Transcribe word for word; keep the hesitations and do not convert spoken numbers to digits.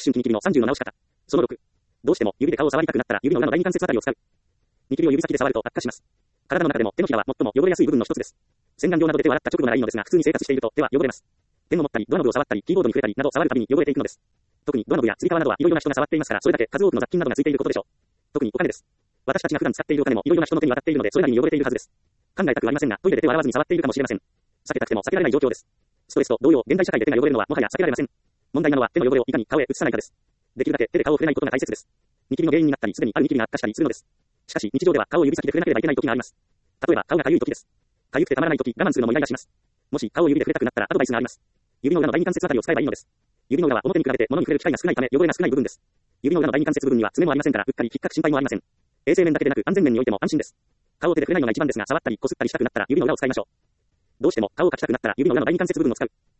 春期ニキビのさんじゅうの直し方。そのろく。どうしても指で顔を触りたくなったら指の裏の第二関節あたりを使う。ニキビを指先で触ると悪化します。体の中でも手のひらは最も汚れやすい部分の一つです。洗顔料などで手を洗った直後ならいいのですが、普通に生活していると手は汚れます。ペンを持ったり、ドアノブを触ったり、キーボードに触れたりなど触るたびに汚れていくのです。特にドアノブやつり革などはいろいろな人が触っていますから、それだけ数多くの雑菌などがついていることでしょう。特にお金です。私たちが普段使っているお金もいろいろな人の手に渡っているので、それなりに汚れているはずです。考えたくありませんが、トイレで手を洗わずに触っているかもしれません。避けたくても避けられない状況です。ストレスと同様、現代社会で手が汚れるのはもはや避けられません。問題なのは手の汚れをいかに顔へ移さないかです。できるだけ手で顔を触れないことが大切です。ニキビの原因になったり、すでにあるニキビが悪化したりするのです。しかし、日常では顔を指先で触れなければいけない時があります。例えば、顔が痒い時です。痒くてたまらない時、我慢するのもイライラします。もし顔を指で触れたくなったらアドバイスがあります。指の裏の第二関節あたりを使えばいいのです。指の裏は表に比べて物に触れる機会が少ないため汚れが少ない部分です。指の裏の第二関節部分には爪もありませんから、うっかり引っかく心配もありません。衛生面だけでなく安全面においても安心です。顔を手で触れないのが一番ですが、触ったり擦ったりしたくなったら指の裏を使いましょう。どうしても顔を描きたくなったら指の裏の第二関節部分を使う。